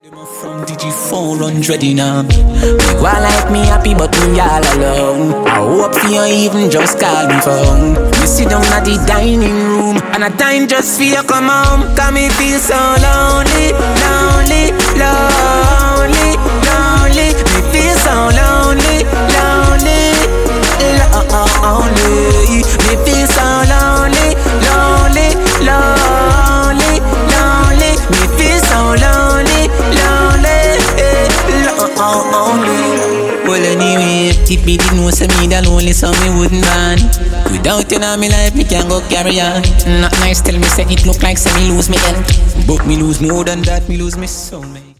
From DG400 now. You go like me happy but me all alone. I hope for you even just call me phone. You sit down at the dining room and a time just for you come home. Cause me feel so lonely, lonely, lonely, lonely. Me feel so lonely, lonely, lonely. Me feel so lonely, lonely, lonely, lonely. Me feel so lonely, lonely. Well anyway, if me didn't know say me that lonely, so me wouldn't run. Without you in my life, me can't go carry on. Not nice, tell me say it look like say me lose me health, but me lose more than that, me lose me soulmate.